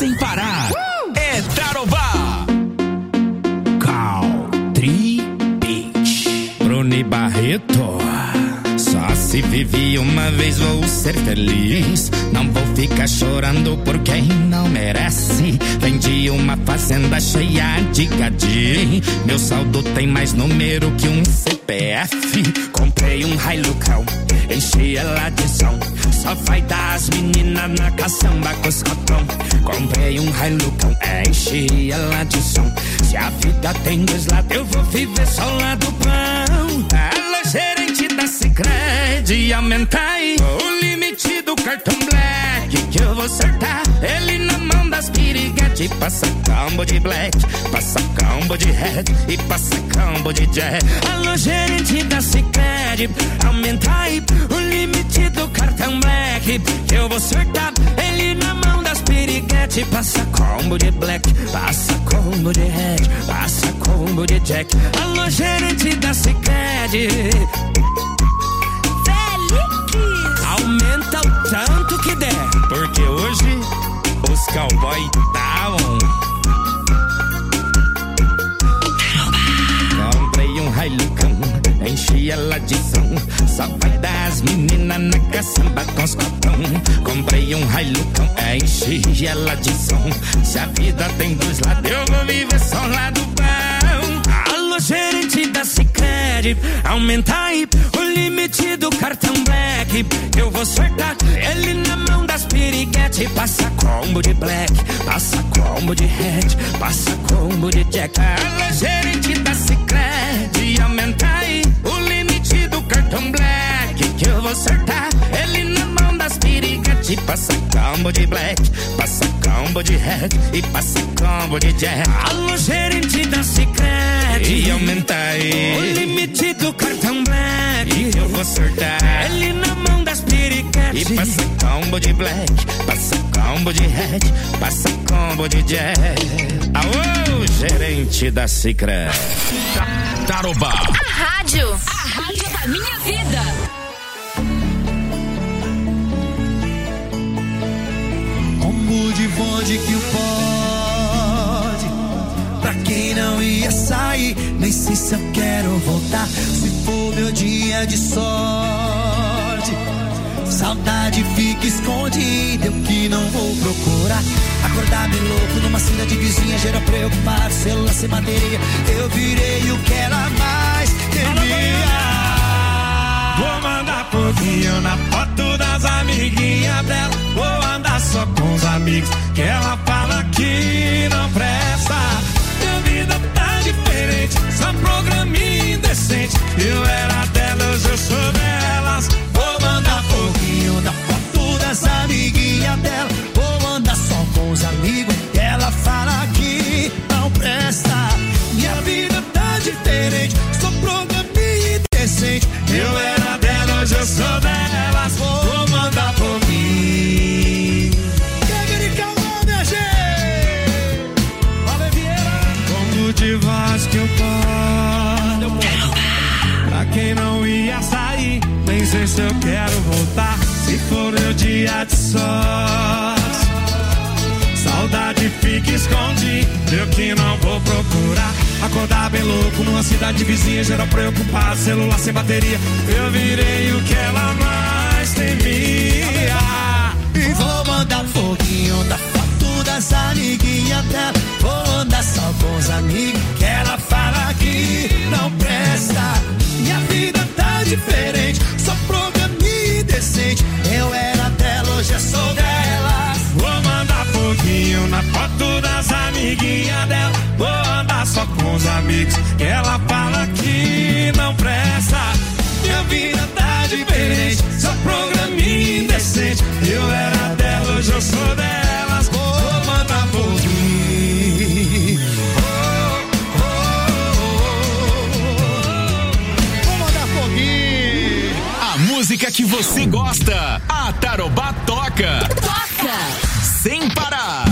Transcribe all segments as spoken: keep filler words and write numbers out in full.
sem parar. Uh! É Tarobá. Country Beach. Bruni Barreto. Só se vive uma vez, vou ser feliz. Não vou ficar chorando por quem não merece. Vendi uma fazenda cheia de gadinho. Meu saldo tem mais número que um C P F. Comprei um Hilucão, enchi ela de som. Só vai dar as meninas na caçamba com os cotão. Comprei um Hilucão, enchi ela de som. Se a vida tem dois lados, eu vou viver só lá do pão. Alô, gerente da Sicredi, aumenta aí o limite do cartão Black, que eu vou acertar ele na mão das piriguete. Passa combo de Black, passa combo de Red e passa combo de Jack. Alô, gerente da Sicredi, aumenta aí o limite do cartão Black, que eu vou acertar ele na mão das piriguete. Passa combo de Black, passa combo de Red, passa combo de Jack. Alô, gerente da Sicredi, aumenta o tanto que der, porque hoje os cowboy tá on. Comprei um Hilucão, enchi ela de som. Só vai dar as meninas na caçamba com os cotão. Comprei um Hilucão, enchi ela de som. Se a vida tem dois lados, eu vou viver só lá do pão. Alô, gerente da Sicredi, aumenta aí o limite do cartão Black, eu vou acertar ele na mão das piriguete. Passa combo de Black, passa combo de Red, passa combo de Jack. Alô, gerente da Sicredi, aumenta aí o limite do cartão Black, que eu vou acertar ele na mão das piriguete. Passa combo de Black, passa combo de Red e passa combo de Jack. Alô, gerente da Sicredi, aumenta aí o limite do cartão Black, que eu vou acertar ele na mão das piriguete. E passa combo de Black, passa combo de Red, passa combo de Jack. Aô, gerente da Sicredi. Tarobá. A rádio, a rádio da minha vida. Combo de bonde que o pode. Pra quem não ia sair, nem sei se eu quero voltar. Se for meu dia de sorte, saudade fica escondida, eu que não vou procurar. Acordar bem louco numa cidade vizinha, geral preocupado, celular sem bateria. Eu virei o que ela mais temia. Vou mandar pouquinho na foto das amiguinhas dela. Vou andar só com os amigos que ela fala que não presta. Minha vida tá diferente, só programinha indecente. Eu era delas, eu sou delas. Vou mandar pouquinho da foto das amiguinhas dela. Vou andar só com os amigos que ela fala que não presta. Minha vida tá diferente, só programinha indecente. Eu era delas, eu sou delas. Vou mandar pouquinho. De voz que eu posso. Pra quem não ia sair, nem sei se eu quero voltar. Se for meu dia de sorte, saudade fica escondida, eu que não vou procurar. Acordar bem louco numa cidade vizinha, geral preocupado, celular sem bateria. Eu virei o que ela mais temia. E vou mandar foguinho da foto das amiguinhas dela. Vou andar só com os amigos que ela fala que não presta. Minha vida tá diferente, só programinha decente. Eu era dela, hoje eu sou dela. Vou mandar foguinho na foto das amiguinhas dela. Vou andar só com os amigos que ela fala que não presta. Minha vida tá diferente, só programinha indecente. Eu era dela, hoje eu sou delas. Vou mandar foguinho. Música que você gosta, a Tarobá toca. Toca! Sem parar.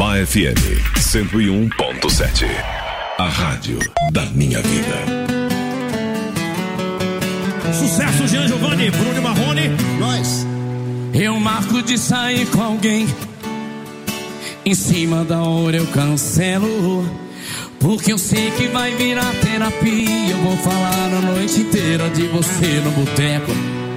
Tarobá F M cento e um ponto sete. A rádio da minha vida. Sucesso, Jean Giovanni, Bruno Marrone. Nós. Eu marco de sair com alguém, em cima da hora eu cancelo, porque eu sei que vai virar terapia. Eu vou falar a noite inteira de você no boteco.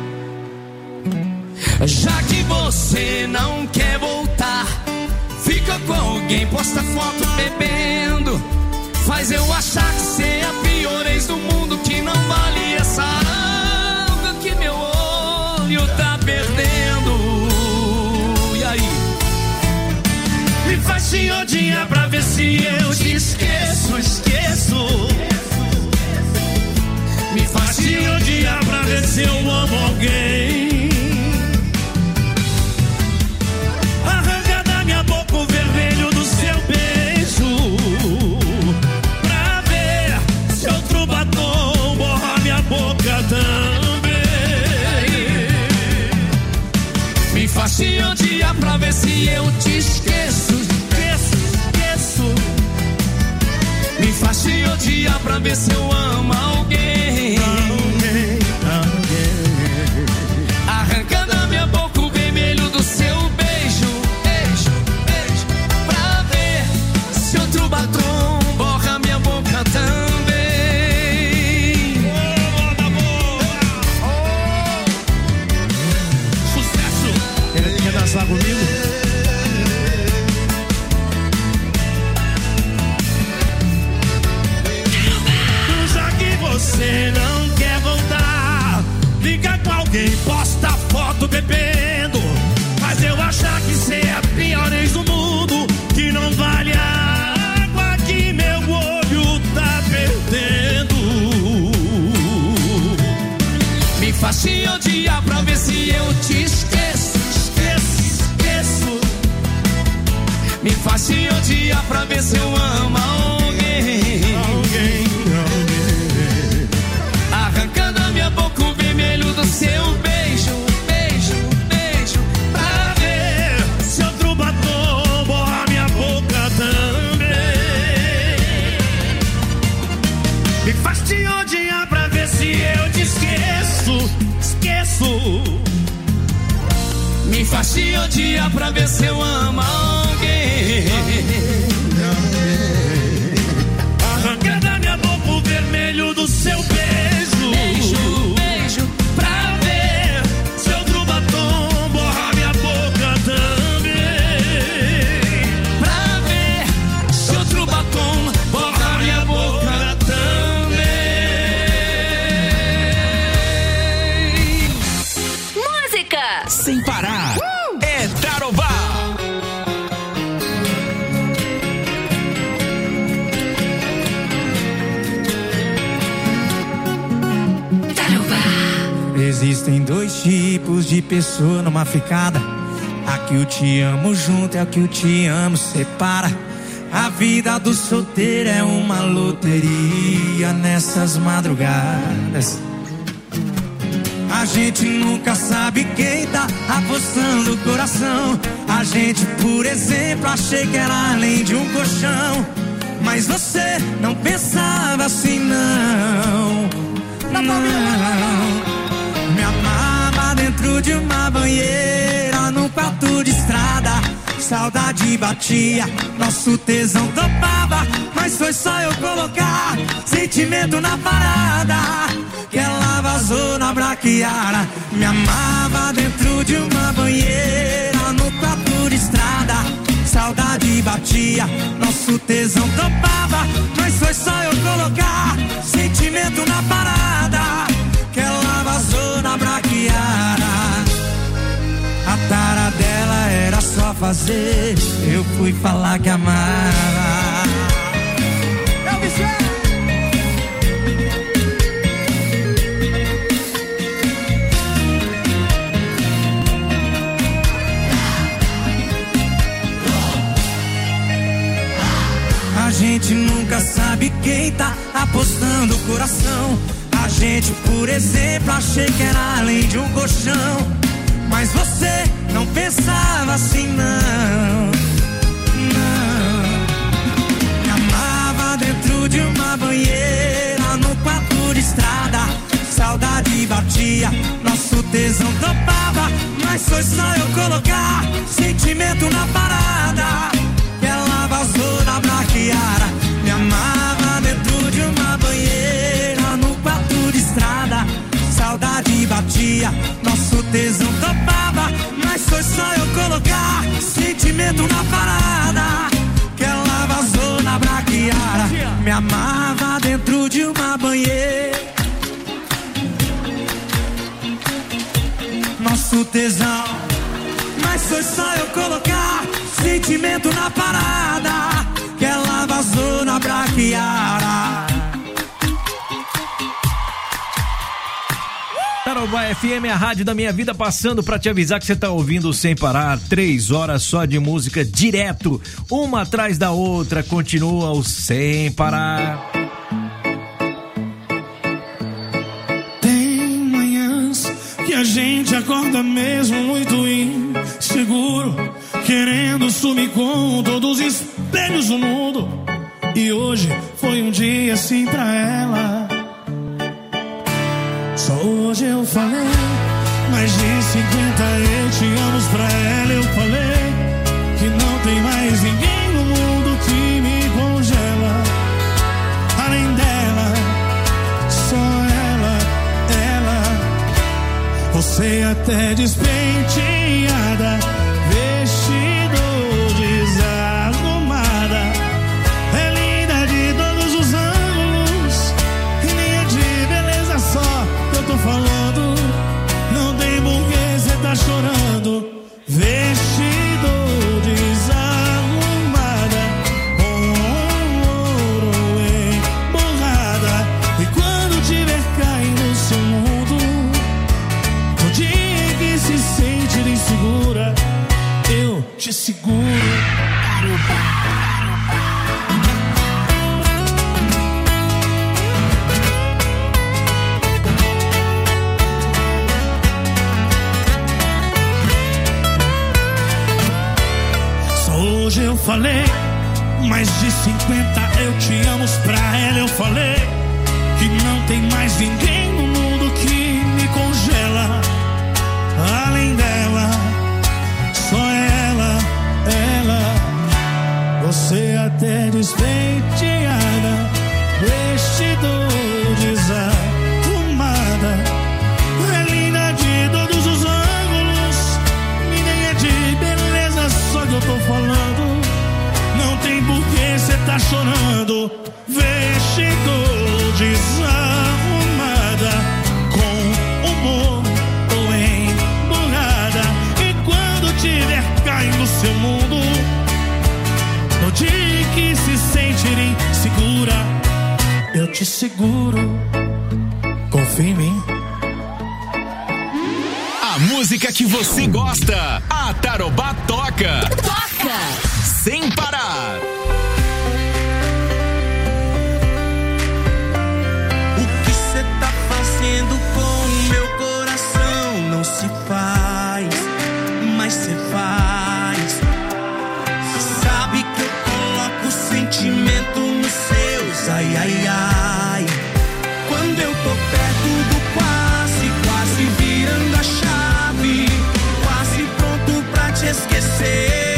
Já que você não quer voltar, fica com alguém, posta foto bebendo, faz eu achar que você é a pior ex do mundo, que não vale essa água que meu olho tá perdendo. E aí? Me faz te odiar pra ver se eu te esqueço, esqueço. Me faz te odiar pra ver se eu amo alguém. Arranca da minha boca o vermelho do seu beijo, pra ver se outro batom borra minha boca também. Me faz te odiar pra ver se eu te esqueço, esqueço, esqueço. Me faz te odiar pra ver se eu amo alguém. Alguém, alguém. Arranca da minha boca o vermelho do seu beijo, beijo, beijo, pra ver se outro batom borra minha boca também. Oh, oh. Sucesso! Ele quer dançar comigo? Já que você não quer voltar, fica com alguém, posta foto bebendo, faz eu achar que cê é a pior ex do mundo, que não vale a água que meu olho tá perdendo. Me faz te odiar pra ver se eu te esqueço, esqueço, esqueço. Me faz te odiar pra ver se eu amo alguém. Alguém, alguém. Arranca da minha boca o vermelho do seu beijo, beijo, beijo, pra ver Se outro batom borra minha boca também. Me faz te odiar pra ver se eu te esqueço, esqueço. Me faz te odiar pra ver se eu amo alguém. Arranca da minha boca o vermelho do seu beijo, Beijo, beijo, pra ver se outro batom borra minha boca também. pra ver se outro batom borra minha boca também. Música. Sem parar. É Tarobá. Existem dois tipos de pessoa numa ficada. A que o te amo junto é a que o te amo separa. A vida do solteiro é uma loteria nessas madrugadas. A gente nunca sabe quem tá apostando o coração. A gente, por exemplo, achei que era além de um colchão. Mas você não pensava assim, não. Não. Me amava dentro de uma banheira, num quarto de estrada. Saudade batia, nosso tesão topava. Mas foi só eu colocar sentimento na parada que ela vazou na braquiara. Me amava dentro de uma banheira, no quarto de estrada. Saudade batia, nosso tesão topava. Mas foi só eu colocar sentimento na parada que ela vazou na braquiara. A tara dela era só fazer, eu fui falar que amava. Eu me sei. A gente nunca sabe quem tá apostando o coração. A gente, por exemplo, achei que era além de um colchão. Mas você não pensava assim, não. Não. de uma banheira no quarto de estrada. Saudade batia, nosso tesão topava, mas foi só eu colocar sentimento na parada que ela vazou na braquiara. Me amava dentro de uma banheira no quarto de estrada. Saudade batia, nosso tesão topava, mas foi só eu colocar sentimento na parada que ela vazou na braquiara. Me amava dentro de uma banheira, nosso tesão, mas foi só eu colocar sentimento na parada que ela vazou na braquiara. Tarobá F M, a rádio da minha vida, passando pra te avisar que você tá ouvindo Sem Parar, três horas só de música direto, uma atrás da outra, continua o Sem Parar. Tem manhãs que a gente acorda mesmo muito inseguro, querendo sumir com todos os espelhos do mundo. E hoje foi um dia assim pra ela. Só hoje eu falei mais de cinquenta eu te amo pra ela. Eu falei que não tem mais ninguém no mundo que me congela. Além dela, só ela, ela. Você até despenteada, vestido desarrumada, é linda de todos os ângulos, e nem é de beleza só eu tô falando. Não tem porquê cê tá chorando. Vestido desarrumada, com ouro emborrada, e quando tiver caindo no seu mundo, no dia que se sentir insegura, eu te seguro. Hoje eu falei mais de cinquenta eu te amo pra ela. Eu falei que não tem mais ninguém no mundo que me congela. Além dela, só ela, ela. Você até despenteada, vestido desarrumada, é linda de todos os ângulos, e nem é de beleza só que eu tô falando. Não tem porquê cê tá chorando. Vestido desarrumada, com humor ou emburrada, e quando tiver caindo no seu mundo, no dia que se sentir insegura, eu te seguro. Confia em mim. A música que você gosta, a Tarobá toca. Toca! Sem parar. O que cê tá fazendo com o meu coração não se faz, mas cê faz. Sabe que eu coloco sentimento nos seus, ai, ai, ai. Quando eu tô perto do quase, quase virando a chave, quase pronto pra te esquecer.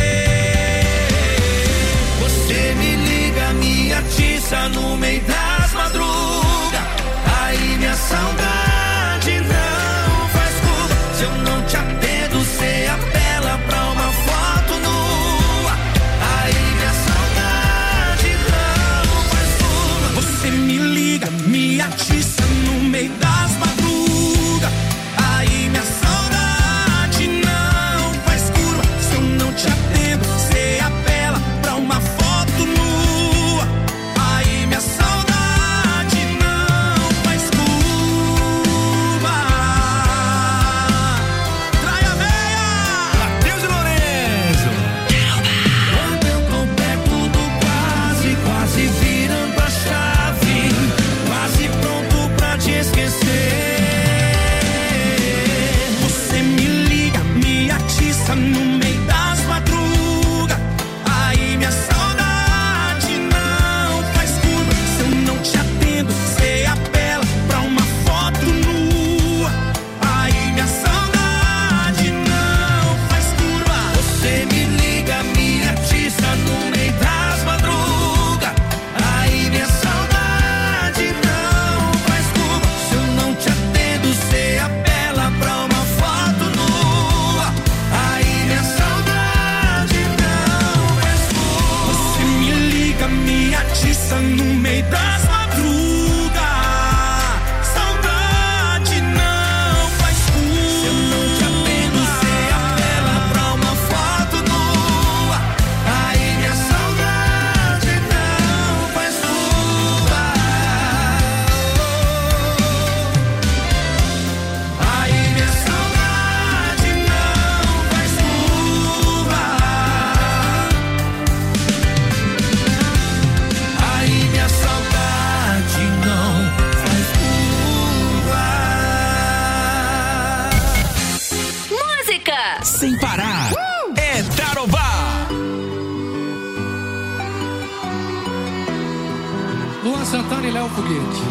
Você me liga, me atiça no meio das madrugas, aí minha saudade não faz curva. Se eu não te atendo, cê apela pra uma foto nua, aí minha saudade não faz curva. Você me liga, me atiça no meio das madrugas, aí minha saudade não faz curva. Se eu não te atendo, cê apela pra uma foto nua, aí minha saudade não faz curva. Trai a veia, Matheus e Lourenço. quando eu tô perto do quase, quase virando a chave, quase pronto pra te esquecer. Foguete.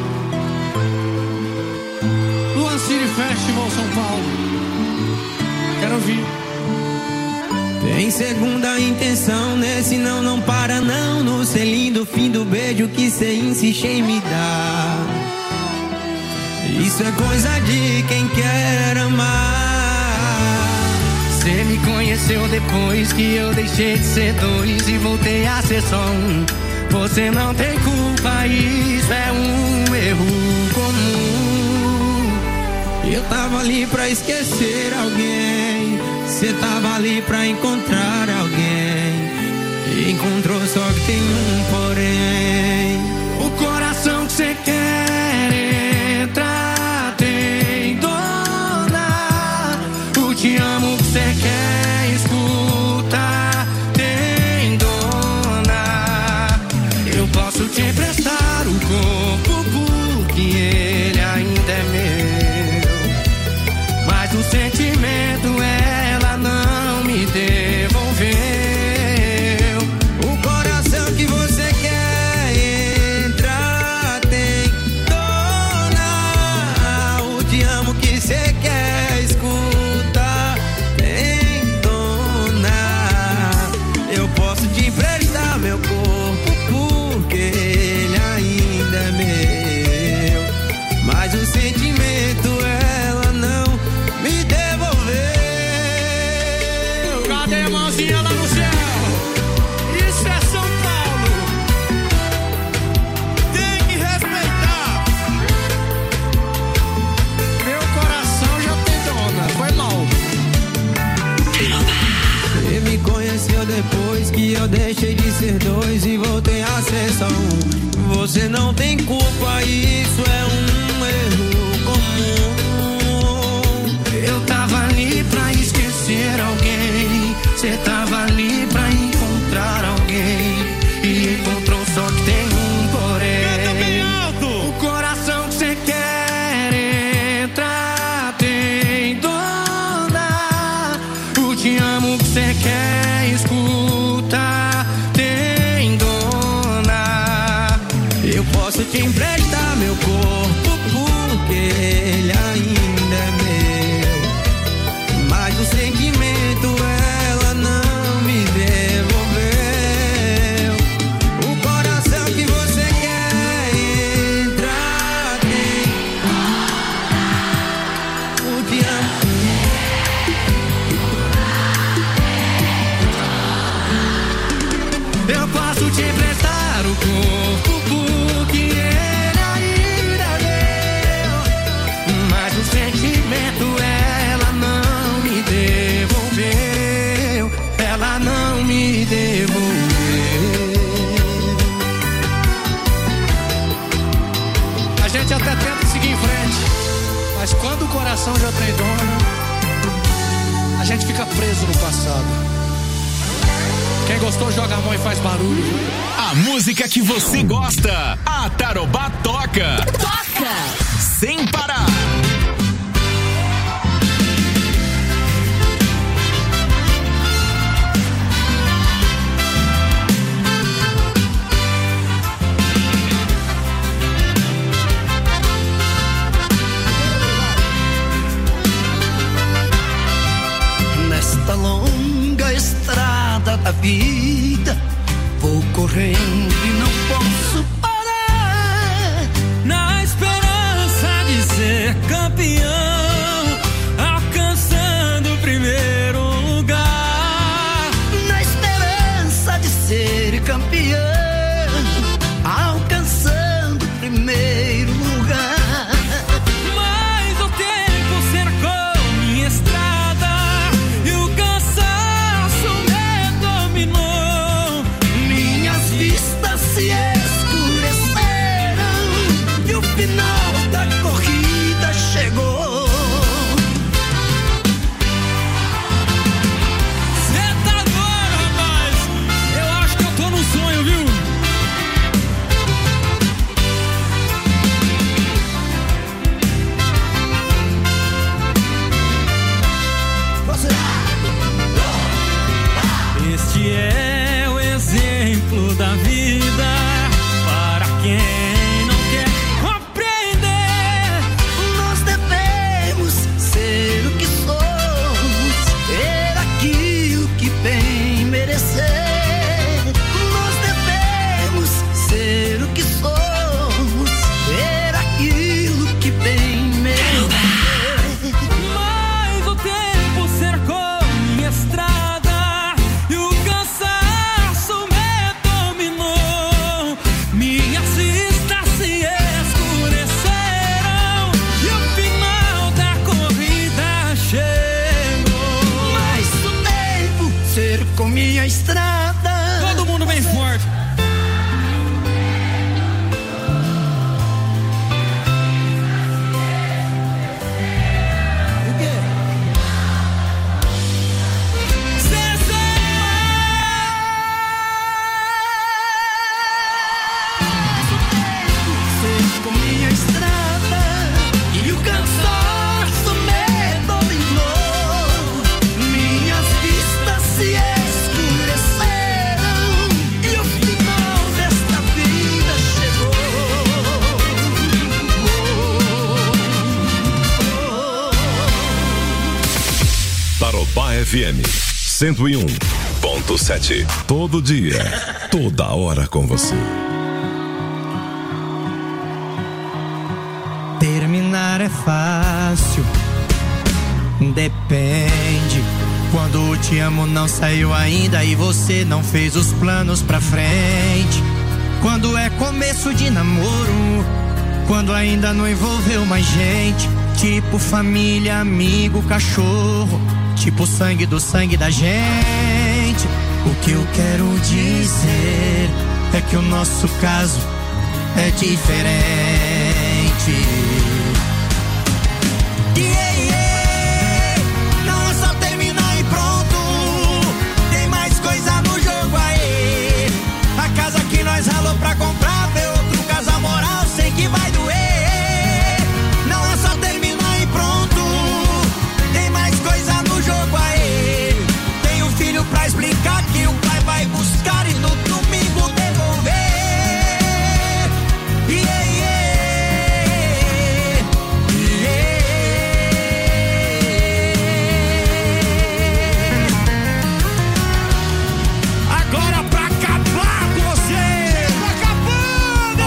Luan City Festival São Paulo. Quero ouvir. Tem segunda intenção, nesse não, não para não. No selinho do fim do beijo que cê insiste em me dar. Isso é coisa de quem quer amar. Cê me conheceu depois que eu deixei de ser dois e voltei a ser só um. Você não tem culpa, isso é um erro comum. Eu tava ali pra esquecer alguém, cê tava ali pra encontrar alguém. E encontrou, só que tem um porém. O coração que cê quer entrar tem dona. O te amo que cê quer escutar tem dona. Eu posso te emprestar o corpo porque ele ainda é meu, mas o sentimento ela não me devolveu. O coração que você quer entrar tem dona. O te amo que você quer escutar tem dona. Eu posso te emprestar meu corpo porque ele ainda é meu, mas o sentimento ela não me devolveu. Cadê a mãozinha lá no céu? Isso é São Paulo. Tem que respeitar. Meu coração já tem dona. Foi mal. Você me conheceu depois que eu deixei de ser dois e voltei a ser só um. Você não tem culpa, isso é um erro comum. Eu tava ali pra esquecer alguém, cê tava ali pra encontrar alguém. E encontrou, só que tem um porém. O coração que cê quer entrar tem dona. O te amo que cê quer escutar tem dona. Eu posso te emprestar meu corpo porque ele ainda é meu, mas o sentimento ela não me devolveu. O coração que você quer entrar tem o te amo. Eu posso te emprestar o corpo porque ele ainda é meu, mas o sentimento ela não me devolveu. Ela não me devolveu. A gente até tenta seguir em frente, mas quando o coração já tem dona, a gente fica preso no passado. Quem gostou joga a mão e faz barulho. A música que você gosta, a Tarobá toca. Toca! Sem parar. Nesta longa estrada da vida, vou correndo e não posso parar. Na esperança de ser campeão, alcançando o primeiro lugar. Na esperança de ser campeão, alcançando o primeiro lugar. Mas o tempo cercou minha estrada e o cansaço me dominou. Minhas vistas se escureceram e o final da corrida chegou. minha estrada. Todo mundo bem forte. Tarobá F M cento e um ponto sete. Todo dia, toda hora com você. Terminar é fácil, depende. Quando o te amo não saiu ainda e você não fez os planos pra frente. Quando é começo de namoro, quando ainda não envolveu mais gente. Tipo família, amigo, cachorro, tipo sangue do sangue da gente. O que eu quero dizer é que o nosso caso é diferente. Yeah, yeah. Não é só terminar e pronto, tem mais coisa no jogo aí. A casa que nós ralou pra comprar, ver outro casal moral, sei que vai doer. Não é só terminar e pronto, tem mais coisa no jogo aí. Tem um filho pra explicar que o pai vai buscar e no domingo devolver. Yeah, yeah, yeah. Agora pra acabar com você, pra acabando.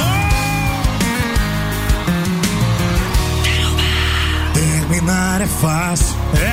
Terminar é fácil, é?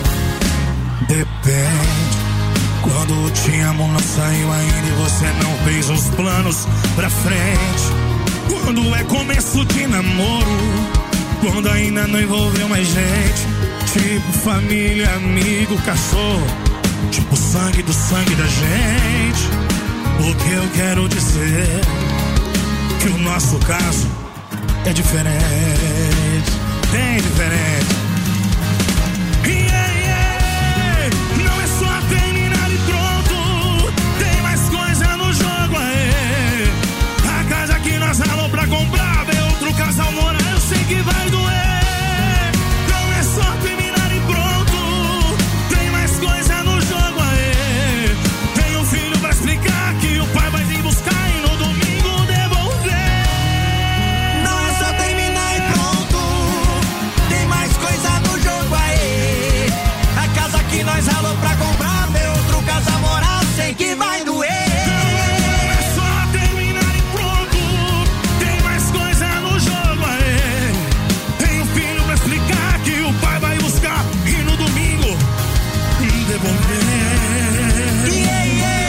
Depende. Quando te amo não saiu ainda e você não fez os planos pra frente. Quando é começo de namoro, quando ainda não envolveu mais gente. Tipo família, amigo, cachorro, tipo sangue do sangue da gente. O que eu quero dizer que o nosso caso é diferente, bem diferente. Yeah, yeah. Não é só terminar e pronto, tem mais coisa no jogo aí. A casa que nós ralou pra comprar, ver outro casal morar, eu sei que vai doer. Não é só terminar e pronto, tem mais coisa no jogo aí. Tem um filho pra explicar que o pai vai vir buscar e no domingo devolver. Não é só terminar e pronto, tem mais coisa no jogo aí. A casa que nós ralou pra comprar, ver outro casal morar, sei que vai doer. Não é só terminar e pronto, tem mais coisa no jogo aí. Tem um filho pra explicar que o pai vai buscar e no domingo devolver. Yeah,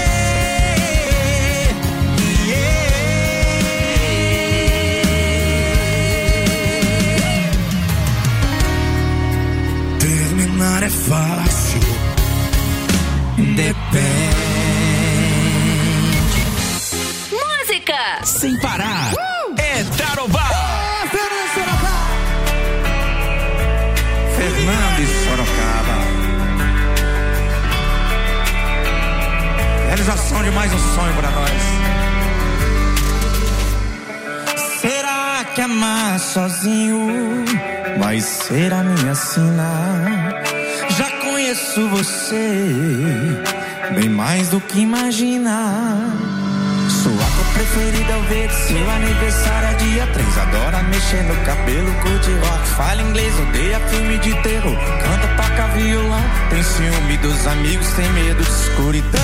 yeah, yeah. Terminar é fácil, Depende. Música. Sem parar. É Tarobá. Fernando e Sorocaba. Realização de mais um sonho pra nós. Será que amar sozinho vai ser a minha sina? Já conheço você bem mais do que imagina. Sua cor preferida é o verde, seu aniversário é dia três. Adora mexer no cabelo, curte rock, fala inglês, odeia filme de terror, canta, toca violão, tem ciúme dos amigos, tem medo de escuridão.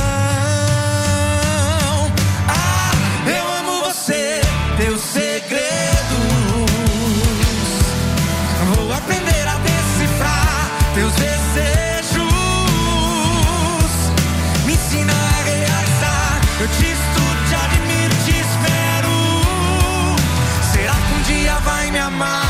Ah, eu amo você, teus segredos, vou aprender a decifrar teus desejos, me ensina a realizar, eu te estudo, te admiro, te espero. Será que um dia vai me amar?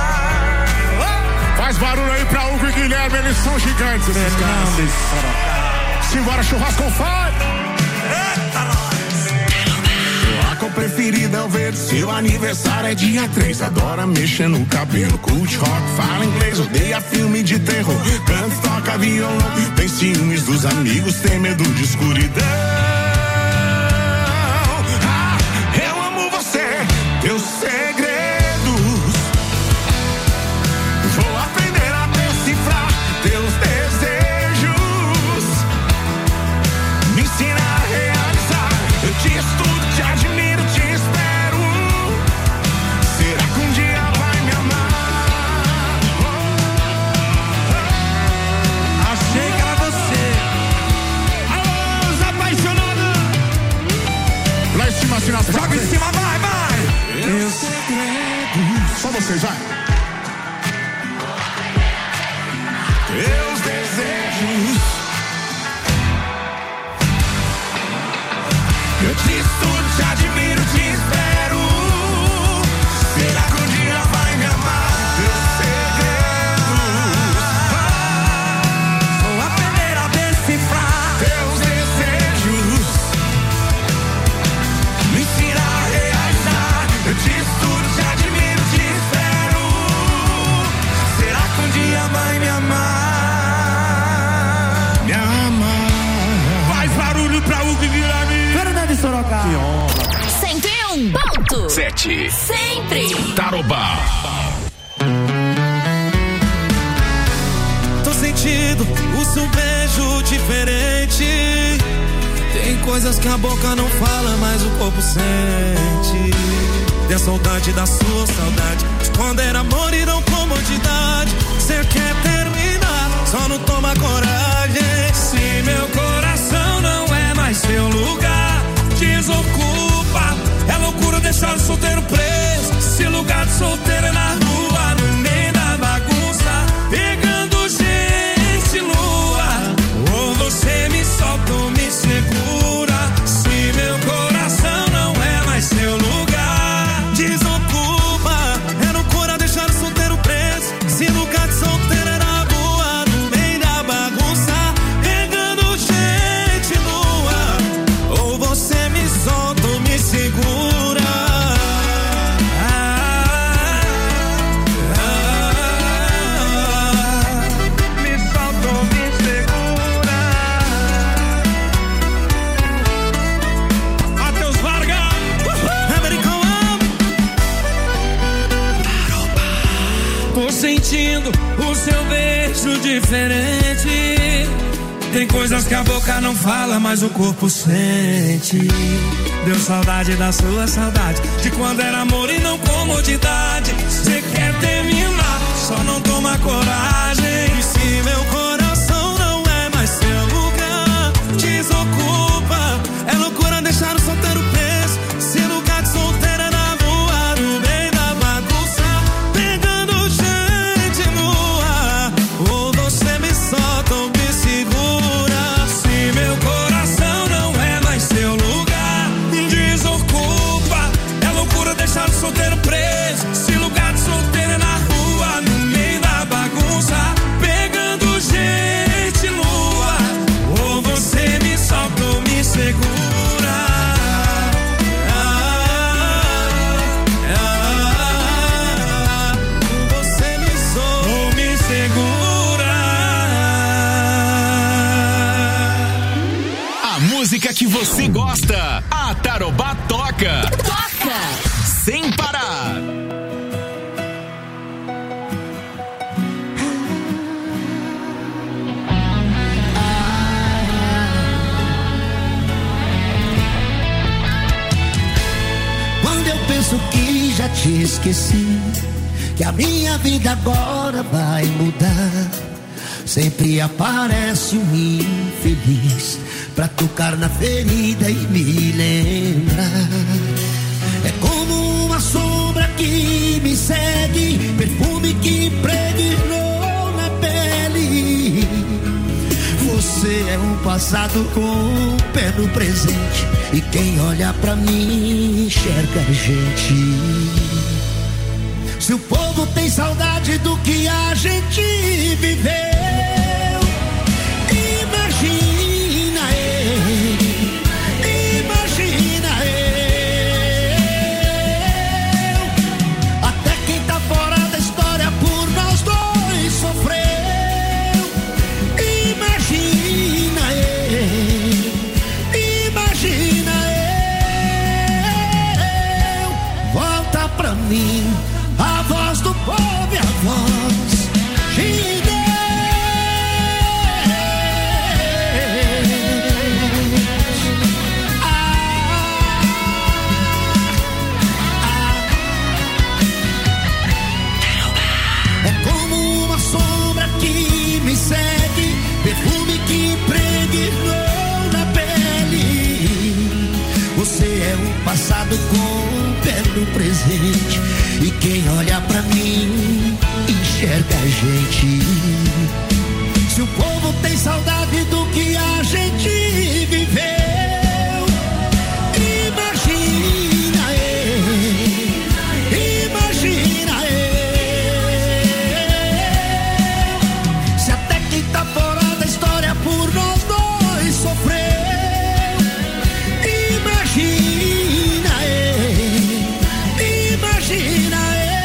faz barulho aí pra Hugo e Guilherme, eles são gigantes, né, cara? Simbora, churrasco com fire. Eita, nós. A cor preferida é o verde. Seu aniversário é dia três. Adora mexer no cabelo. Curte rock, fala inglês. Odeia filme de terror. Canta e toca violão. Tem ciúmes dos amigos. Tem medo de escuridão. Ah, eu amo você. Teus segredos. Vou aprender a decifrar teus desejos. Me ensina a realizar. Eu te estudo, te admiro, te espero. Será que um dia vai me amar? Oh, oh, oh. Achei que era você. Alô, os apaixonados. Lá em cima, assim nas Joga praças. em cima, vai, vai. Meus segredos. Só vocês, vai. Teus desejos. Eu te estudo, te admiro, te espero. Será que um dia vai me amar? Teus segredos. Vou aprender a decifrar Teus desejos. Me ensina a realizar. Eu te estudo, te admiro, te espero. Será que um dia vai me amar? Me amar. Faz barulho pra o que virar mim. Fernando de Sorocaba. cento e um ponto Sete. Sempre. Tarobá. Tô sentindo o seu beijo diferente. Tem coisas que a boca não fala, mas o corpo sente. Tem a saudade da sua saudade, de quando era amor e não comodidade. Cê quer terminar, só não toma coragem. Se meu coração não é mais seu lugar, desocupa. É loucura deixar o solteiro preso. Se lugar de solteiro é na rua, no meio da bagunça, pegando gente lua. Ou você me solta ou me segura. Se meu coração não é mais seu lugar, Desocupa, é loucura deixar o solteiro preso. Se lugar de solteiro é na rua, no meio da bagunça, pegando gente nua. Ou você me solta ou me segura. Ah, ah, me solta ou me segura. Matheus Vargas. American Tô sentindo o seu beijo diferente. Tem coisas que a boca não fala, mas o corpo sente. Deu saudade da sua saudade, de quando era amor e não comodidade. Cê quer terminar, só não toma coragem. E se meu coração não é mais seu lugar, desocupa, é loucura deixar o solteiro preso. Se lugar de solteiro é na rua, no meio da bagunça, pegando gente nua. Ou você me solta ou me segura. Se meu coração não é mais seu lugar, desocupa. É loucura deixar o solteiro preso. Se lugar de solteiro é na rua, no meio da bagunça, pegando gente nua. Ou você me solta ou me segura. Ah, ah, você me solta Ou me segura. A música que você gosta. A Tarobá toca. Toca. Sem parar. Quando eu penso que já te esqueci, que a minha vida agora vai mudar, sempre aparece um infeliz pra tocar na ferida e me lembrar. É como uma sombra que me segue, perfume que impregnou na pele. Você é um passado com o pé no presente, e quem olha pra mim enxerga a gente. Se o povo tem saudade do que a gente viveu, imagine mim a voz do povo e a voz de Deus. Que me segue, perfume que impregnou na pele. Você é o passado com o pé no presente, e quem olha pra mim enxerga a gente. Se o povo tem saudade do que a gente viveu, imagina ele, imagina ele. Tá fora da história por nós dois sofreu. Imagina eu, imagina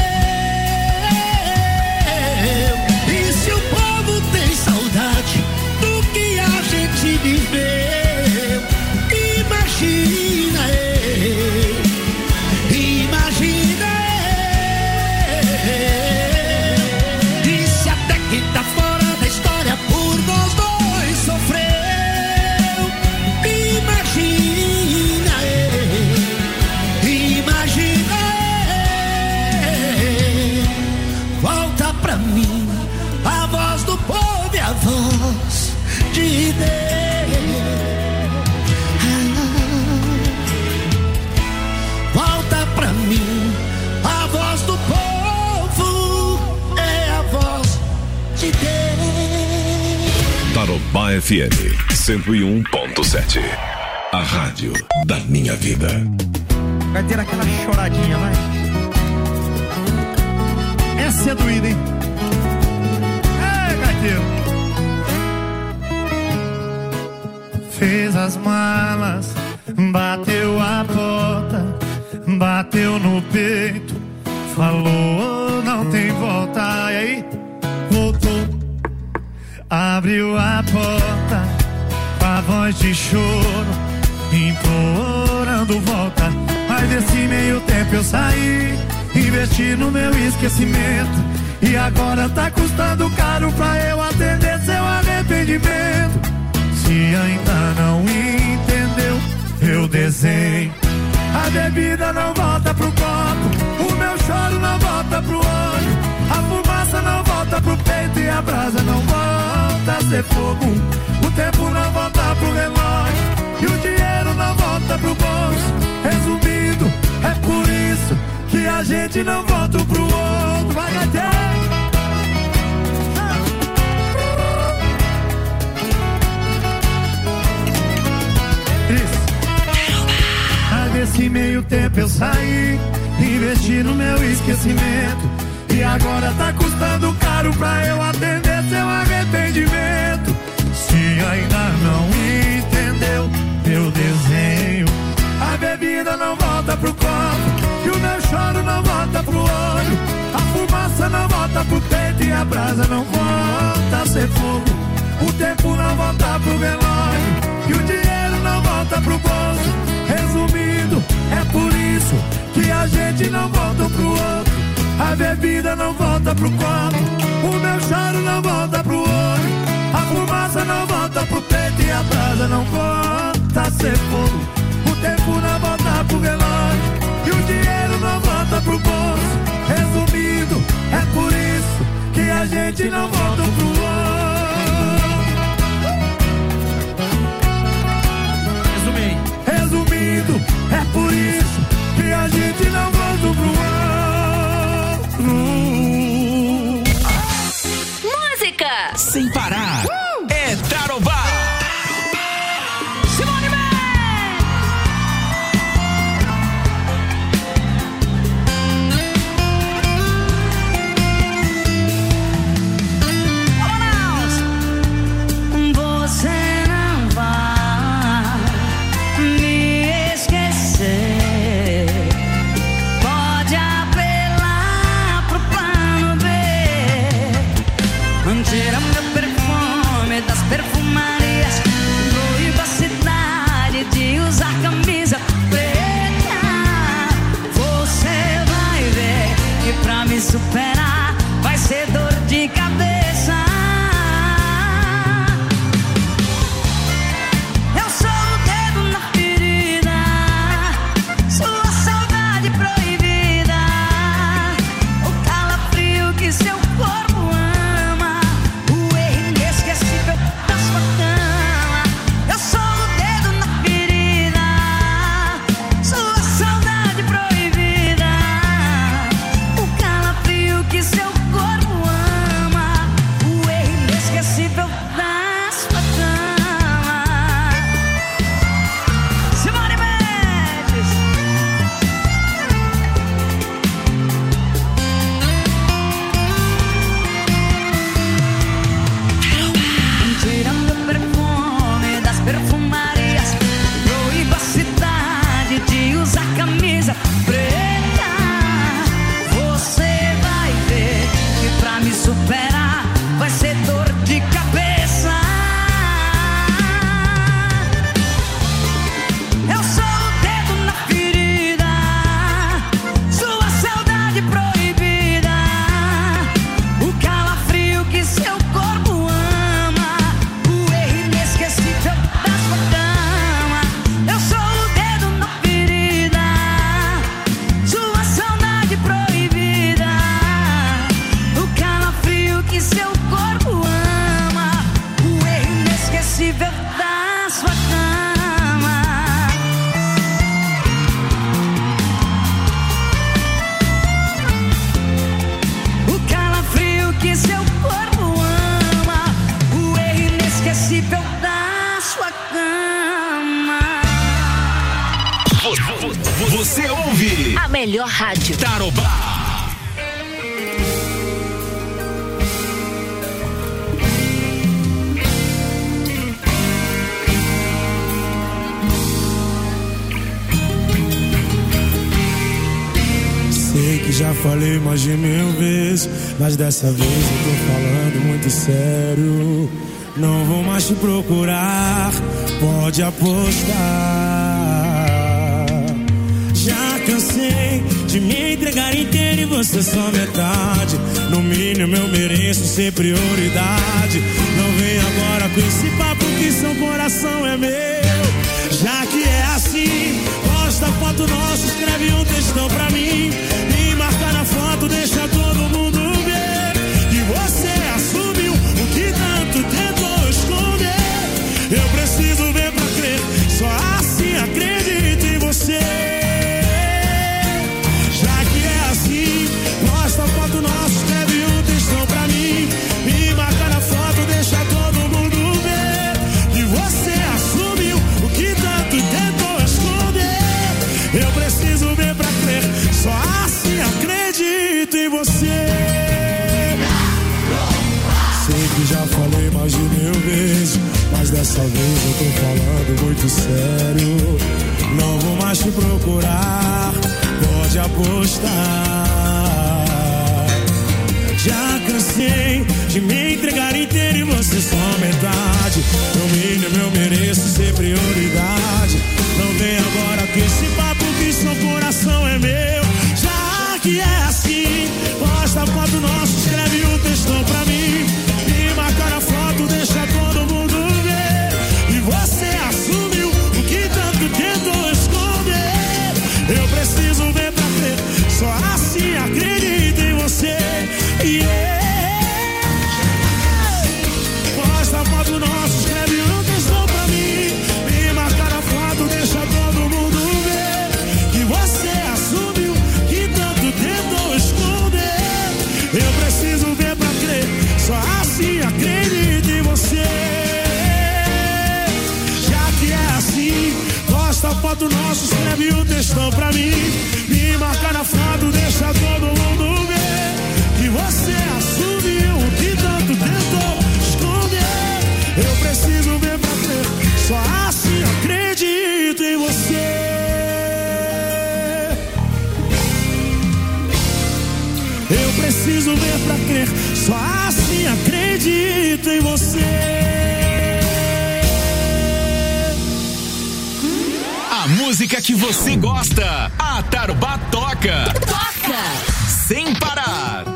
eu. E se o povo tem saudade do que a gente viveu, imagina eu, imagina eu. E se até que tá fora por nós dois sofreu, imagina eu, imagina eu. Volta pra mim a voz do povo e a voz de Deus. Volta pra mim a voz do povo, é a voz de Deus. Tarobá F M cento e um ponto sete. A rádio da minha vida. Vai ter aquela choradinha, vai. Essa é doída, hein? Ei, gaiteiro. Fez as malas, bateu a porta, bateu no peito, falou não tem volta. E aí, voltou. Abriu a porta com a voz de choro, implorando volta. Mas nesse meio tempo eu saí, investi no meu esquecimento, e agora tá custando caro pra eu atender seu arrependimento. Se ainda não entendeu, eu desenho. A bebida não volta pro copo, o meu choro não volta pro olho, a fumaça não volta pro peito e a brasa não volta a ser fogo. O tempo não volta pro relógio e o dinheiro não volta pro bolso. Resumindo, é por isso que a gente não volta pro outro. Vai, gatinho! Nesse meio tempo eu saí, investi no meu esquecimento, e agora tá custando caro pra eu atender seu arrependimento. Se ainda não entendeu, eu desenho. A bebida não volta pro copo, e o meu choro não volta pro olho, a fumaça não volta pro peito e a brasa não volta a ser fogo. O tempo não volta pro relógio e o dinheiro não volta pro bolso. Resumindo, é por isso que a gente não volta pro outro. A bebida não volta pro copo, o meu choro não volta pro olho, a fumaça não volta pro peito e a brasa não volta a ser fogo. O tempo não volta pro relógio e o dinheiro não volta pro bolso. Resumindo, é por isso que a gente não volta pro outro. Resumindo, é por isso que a gente não volta pro outro. Música sem parar, uh! É Tarobá. Simone Man. superar vai ser dor de cabeça. Eu sou o dedo na ferida, sua saudade proibida, o calafrio que seu corpo ama, o erro inesquecível da sua cama. Eu sou o dedo na ferida, sua saudade proibida, o calafrio que seu corpo ama, o erro inesquecível da sua cama. Simone Mendes. Tirando o perfume das perfumarias, proíbo a cidade de usar camisa preta. Você vai ver que pra me superar vai ser dor de cabeça. Eu sou o dedo na ferida, sua saudade proibida, o calafrio que seu corpo ama, o erro inesquecível da sua cama. Eu sou o dedo na ferida, sua saudade proibida, o calafrio que seu corpo ama, o erro inesquecível da sua cama. O calafrio que seu corpo ama, o erro inesquecível da sua cama. Você ouve A melhor rádio. Tarobá. Sei que já falei mais de mil vezes, mas dessa vez eu tô falando muito sério. Não vou mais te procurar, pode apostar. Já cansei de me entregar inteiro e você só metade. No mínimo eu mereço ser prioridade. Não vem agora com esse papo que seu coração é meu. Já que é assim, posta foto nossa, escreve um textão pra mim, me marca na foto, deixa todo mundo ver que você assumiu o que tanto tentou esconder. Eu preciso ver pra crer, só assim acredito em você. Já que é assim, posta foto nossa, escreve um textão pra mim, me marca na foto, deixa todo mundo ver que você assumiu o que tanto tentou esconder. Eu preciso ver pra crer, só assim acredito em você. Sei que já falei mais de mil vezes, mas dessa vez eu tô falando muito sério. Não vou mais te procurar, pode apostar. Já cansei de me entregar inteiro e você só metade. No mínimo eu mereço ser prioridade. Não vem agora com esse papo que seu coração é meu. Já que é assim, posta foto nossa, escreve um textão pra mim, me marca na foto, deixa todo mundo ver e você assumiu o que tanto tentou esconder. Eu preciso ver pra crer, só assim acredito em você. Yeah. Posta foto nossa, escreve um textão pra mim, me marca na foto, deixa todo mundo ver que você assumiu que tanto tentou esconder. Eu preciso ver pra crer, só assim acredito em você. Já que é assim, posta foto nossa, escreve um textão pra mim, me marca na foto, deixa todo mundo ver que você assumiu o que tanto tentou esconder. Eu preciso ver pra crer, só assim acredito em você. Eu preciso ver pra crer, só assim acredito em você. A música que você gosta, a Tarobá toca. Toca! Sem parar.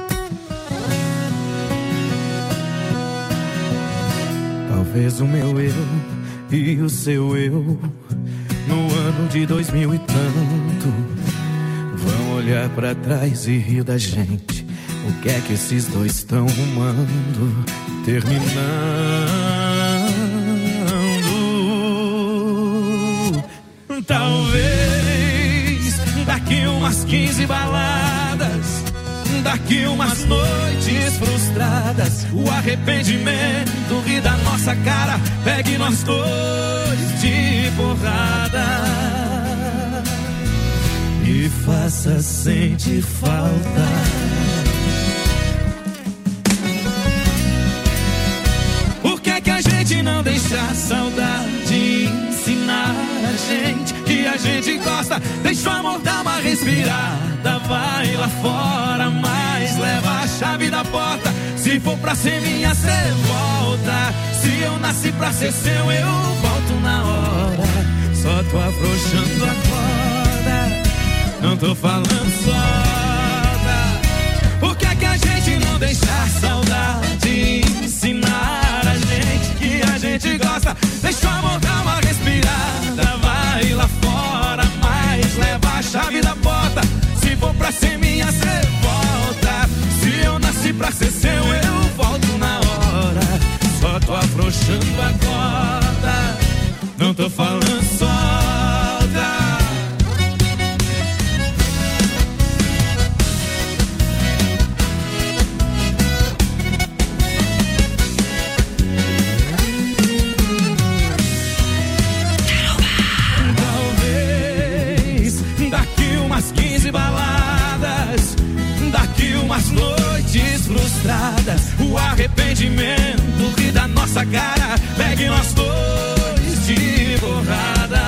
Talvez o meu eu e o seu eu no ano de dois mil e tanto vão olhar pra trás e rir da gente. O que é que esses dois estão rumando, terminando? Talvez daqui umas quinze baladas, daqui umas noites frustradas, o arrependimento ri da nossa cara, pegue nós dois de porrada e faça sentir falta. Por que é que a gente não deixa a saudade ensinar a gente que a gente gosta? Deixa o amor dar uma respirada, vai lá fora, mas leva a chave da porta. Se for pra ser minha, cê volta. Se eu nasci pra ser seu, eu volto na hora. Só tô afrouxando a corda, não tô falando solta. Por que é que a gente não deixa a saudade ensinar a gente que a gente gosta? Deixa o amor dar uma respirada, vai lá fora, mas leva a chave da porta. Se for pra ser minha, cê volta. Se eu nasci pra ser seu, eu volto na hora. Só tô afrouxando a corda, não tô falando solta. Baladas, daqui umas noites frustradas, o arrependimento ri da nossa cara, pegue nós dois de porrada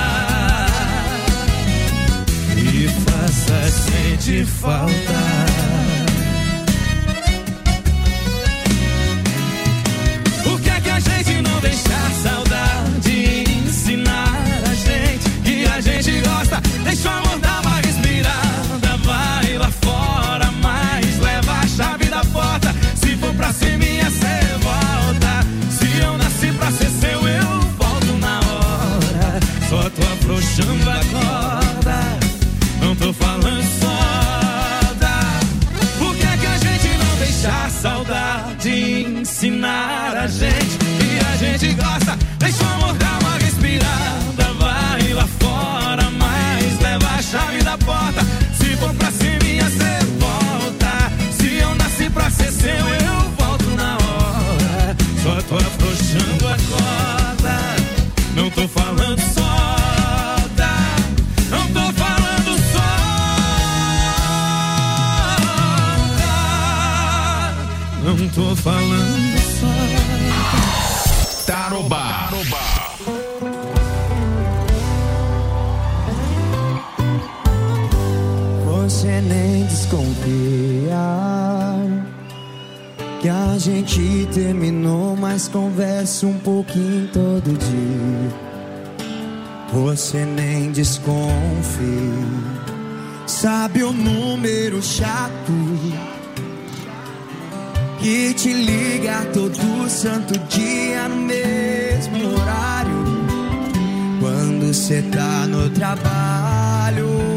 e faça sentir falta. Por que é que a gente não deixa a saudade ensinar a gente que a gente gosta? Deixa o amor dar uma respirada, vai lá fora, mas leva a chave da porta. Se for pra ser minha, cê volta. Se eu nasci pra ser seu, eu volto na hora. Só tô afrouxando a corda, não tô falando solta. Por que é que a gente não deixa a saudade ensinar a gente que a gente gosta? Deixa o amor dar uma respirada, vai lá fora, mas leva a chave da porta. Se for pra ser minha, cê volta. Se eu nasci pra ser seu, eu volto na hora. Só tô afrouxando a corda, não tô falando solta. Não tô falando solta. Não tô falando solta. Tarobá. Você nem desconfia que a gente terminou, mas conversa um pouquinho todo dia. Você nem desconfia, sabe o número chato que te liga todo santo dia no mesmo horário, quando cê tá no trabalho,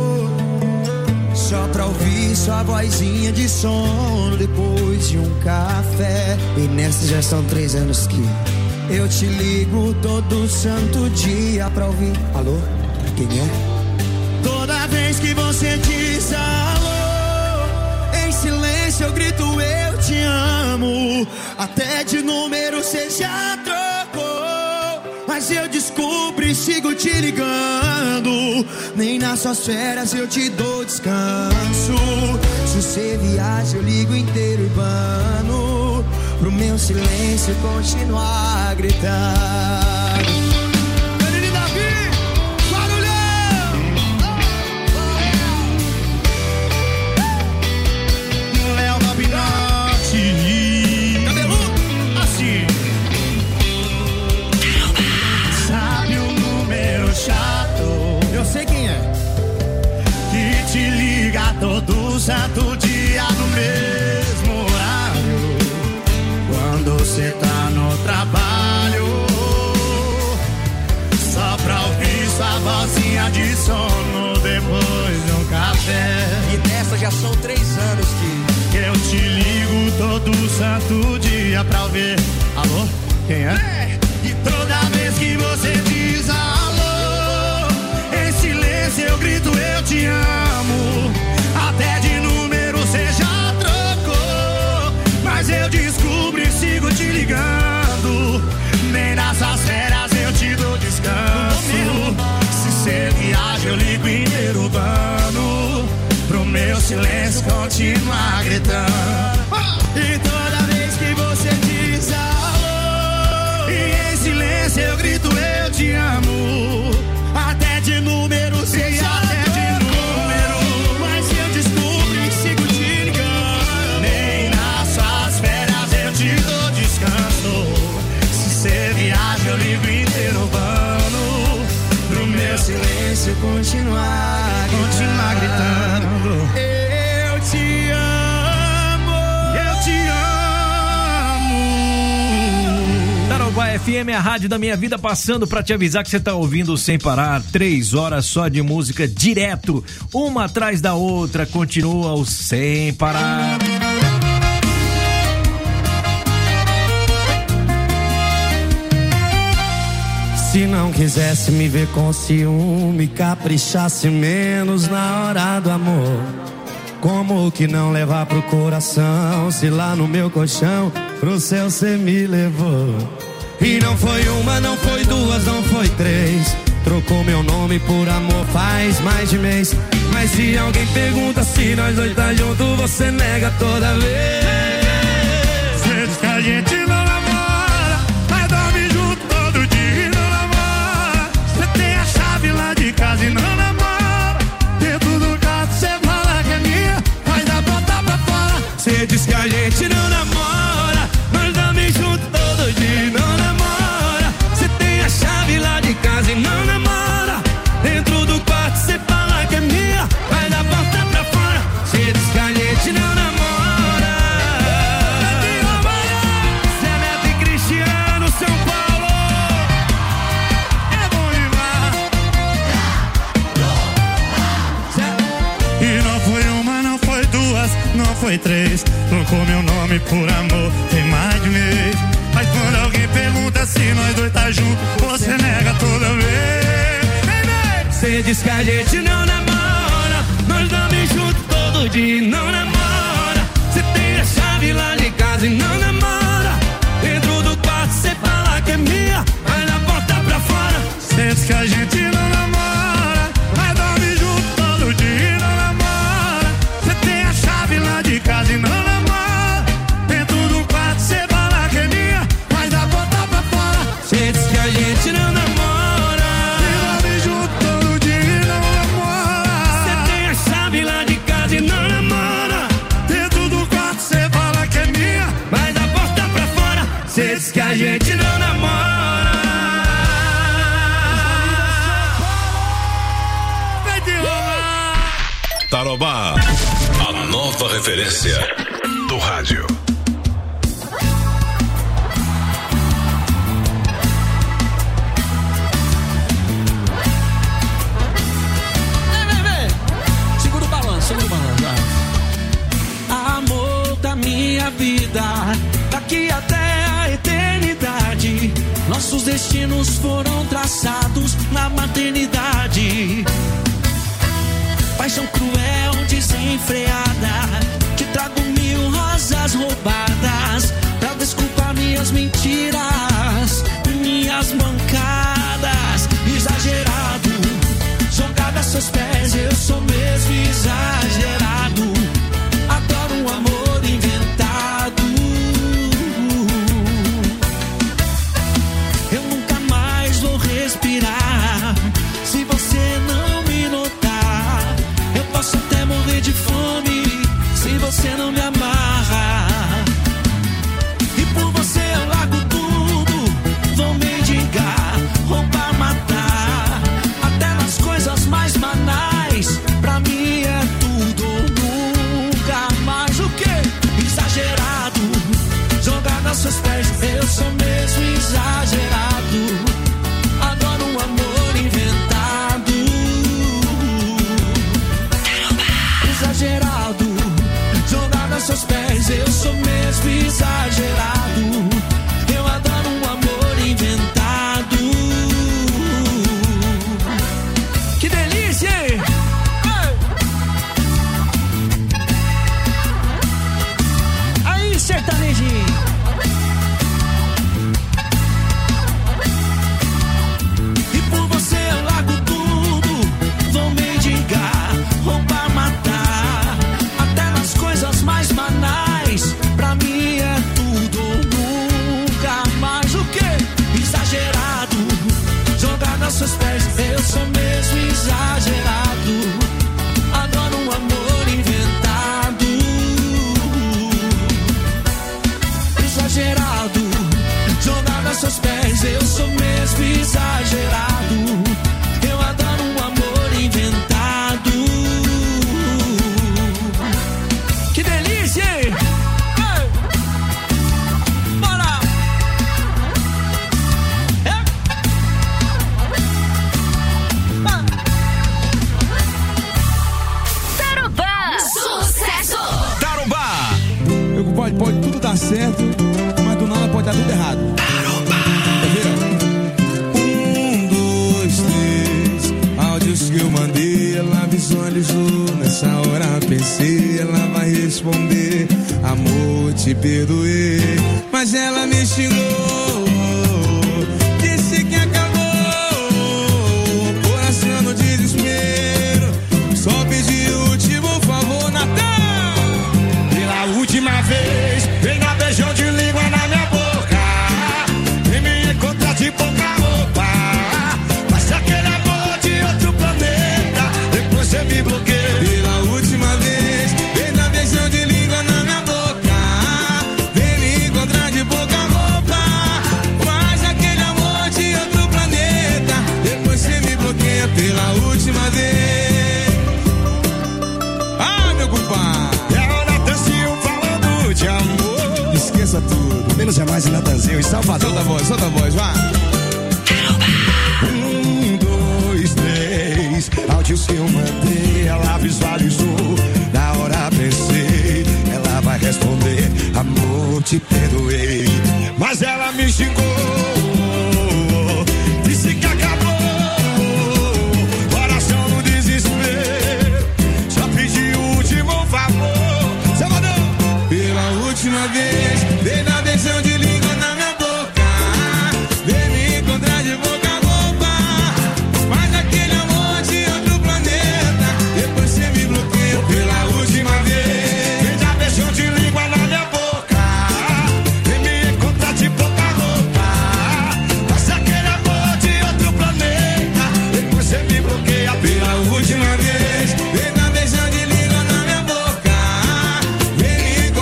só pra ouvir sua vozinha de sono depois de um café. E nessa já são três anos que eu te ligo todo santo dia pra ouvir. Alô? Quem é? Toda vez que você diz alô, em silêncio eu grito eu te amo. Até de número cê já trocou, mas eu descubro e sigo te ligando. Nem nas suas férias eu te dou descanso. Se você viaja eu ligo inteiro urbano, pro meu silêncio continuar a gritar. Menino Davi, barulhão! Léo Babinotti, cabeludo, assim. Sabe o número chato? Eu sei quem é. Que te liga todo santo dia no mesmo horário, quando cê tá no trabalho, de sono depois de um café. E nessa já são três anos que eu te ligo todo santo dia pra ver. Alô? Quem é? É. E toda vez que você diz alô, em silêncio eu grito eu te amo. Até de número você já trocou, mas eu descubro e sigo te ligando. Nem nessas férias eu te dou descanso. Se você viaja eu ligo interrogando, pro meu silêncio continuar gritando. E toda vez que você diz alô, e em silêncio eu grito eu te amo. Até de números e até de número, mas eu descubro e sigo te ligando. Nem nas suas férias eu te dou descanso. Se você viaja eu ligo interrogando, pro meu silêncio continuar, continuar gritando. Eu te amo, eu te amo. Tarobá F M é a rádio da minha vida, passando pra te avisar que você tá ouvindo sem parar, três horas só de música direto, uma atrás da outra, continua o sem parar. Se não quisesse me ver com ciúme, caprichasse menos na hora do amor. Como que não levar pro coração, se lá no meu colchão pro céu cê me levou? E não foi uma, não foi duas, não foi três. Trocou meu nome por amor faz mais de mês. Mas se alguém pergunta se nós dois tá junto, você nega toda vez. Cê diz que a gente não namora, mas dorme junto todo dia e não namora. Cê tem a chave lá de casa e não namora. Dentro do quarto cê fala que é minha, mas dá botar pra fora. Cê diz que a gente não namora, mas dorme junto todo dia e não namora. Cê tem a chave lá de casa e não namora. Dentro do quarto cê fala que é minha, mas dá botar pra fora. Cê diz que a gente não namora. Cê é Neto e Cristiano, São Paulo. É bom demais. E não foi uma, não foi duas, não foi três. Trocou meu nome por amor, tem mais de mês. Mas quando alguém pergunta se nós dois tá junto, você nega toda vez. Cê diz que a gente não namora, nós dormimos junto todo dia e não namora. Cê tem a chave lá de casa e não namora. Dentro do quarto cê fala que é minha, mas na porta pra fora. Cê diz que a gente não namora, mas dorme junto todo dia e não namora. Cê tem a chave lá de casa e não namora. Dentro do quarto cê fala que é minha, mas na porta pra fora. Cê diz que a gente não namora. Cê diz que a gente não namora. Vai derrubar. Tarobá, a nova referência do rádio. Vem, vem, vem. Segura o balanço, segura o balanço. Amor da minha vida, daqui até eternidade, nossos destinos foram traçados na maternidade. Paixão cruel, desenfreada, te trago mil rosas roubadas pra desculpar minhas mentiras, minhas mancadas. Exagerado, jogado a seus pés, eu sou mesmo exagerado. Adoro um amor inventado. Respirar, se você não me notar, eu posso até morrer de fome. Se delícia, hein? Bora! É. Tarobá! Sucesso! Tarobá! Pode, pode tudo dar certo, mas do nada pode dar tudo errado. Tarobá! Um, dois, três, áudios que eu mandei, ela visualizou. Nessa hora pensei, ela vai responder: amor, te perdoei. Mas ela me xingou, disse que acabou, coração no desespero. Só pedi o último favor, Natal. Última vez, vem dar beijão de língua na minha boca. Vem me encontrar de pouca roupa. Mas aquele amor de outro planeta, depois você me bloqueia. Pela última vez, vem dar beijão de língua na minha boca. Vem me encontrar de pouca roupa. Mas aquele amor de outro planeta, depois você me bloqueia. Pela última vez. Ah, meu compadre. De amor. Esqueça tudo, menos é mais em Natanzinho e Salvador. Solta a voz, solta a voz, vá. Um, dois, três, áudios que eu mandei, ela visualizou. Na hora pensei, ela vai responder: amor, te perdoei. Mas ela me xingou, disse que acabou, coração no desespero. Só pedi o último favor. Pela última vez, vem